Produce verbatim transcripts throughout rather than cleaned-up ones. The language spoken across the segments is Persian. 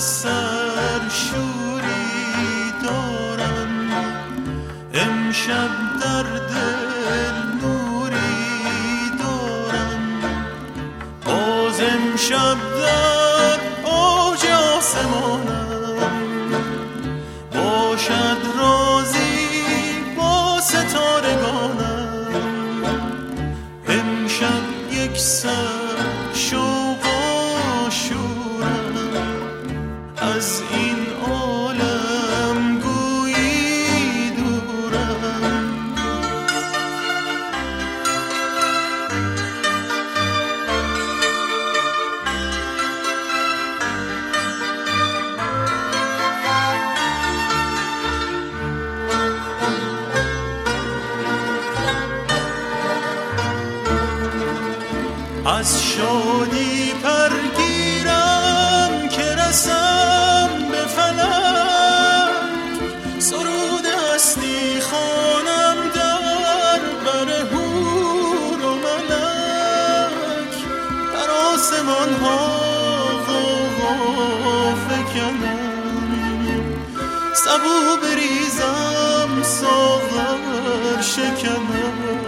سرشوری دارم، امشب در دل نوری دارم، باز امشب در اوج آسمانم، باشد رازی با ستارگانم، امشب یک سر شوق و شورم، از این عالم گویی دورم. از شادی پرگیرم که رسم به فلک، سرود هستی خوانم در بر حور و ملک، در آسمان ها غوغا فکنم، سبو بریزم ساغر شکنم،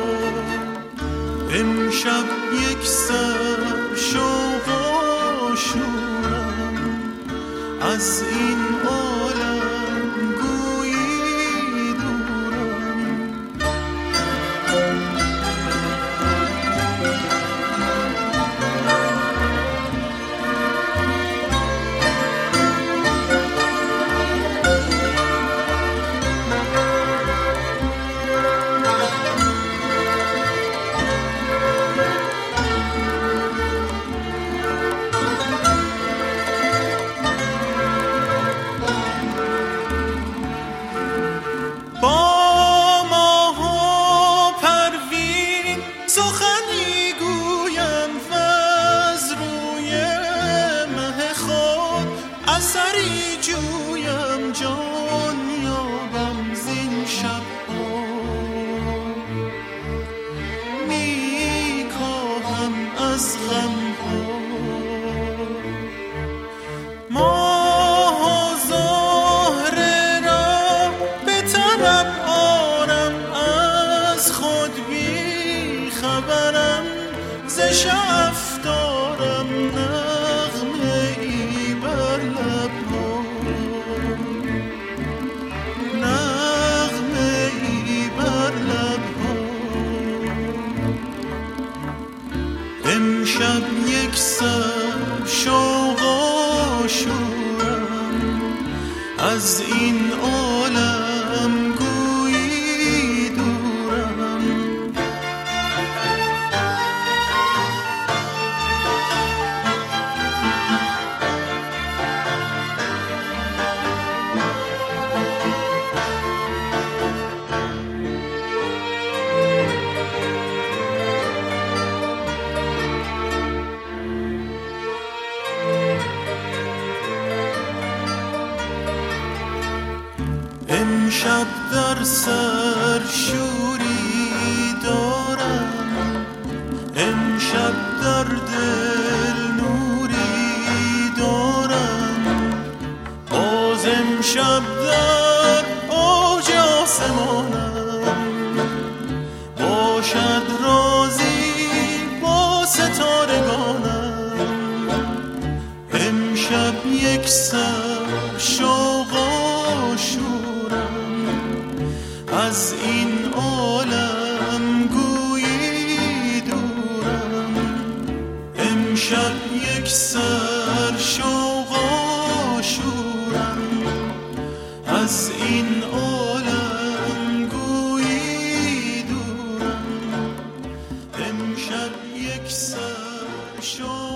امشب یک سر شوق و شورم، از این عالم گویی دورم. سخنی گویم وز روی مه خود، اثری جویم جان یابم زین شب‌ها، می کاهم از غم‌ها ماه و زهره را به طلب آرم، از خود بی خبرم، ز شعف دارم نغمه ای بر لب‌ها، نغمه ای بر لب‌ها، امشب یک سر شوق و شورم، از این عالم گویی دورم. امشب در سر شوری دارم، امشب در دل نوری دارم، باز امشب در اوج آسمانم، باشد رازی با ستارگانم، امشب یک سر شوق و شورم، از این عالم گویی دورم، امشب یک سر شوق و شورم، از این عالم گویی دورم، امشب یک سر شوق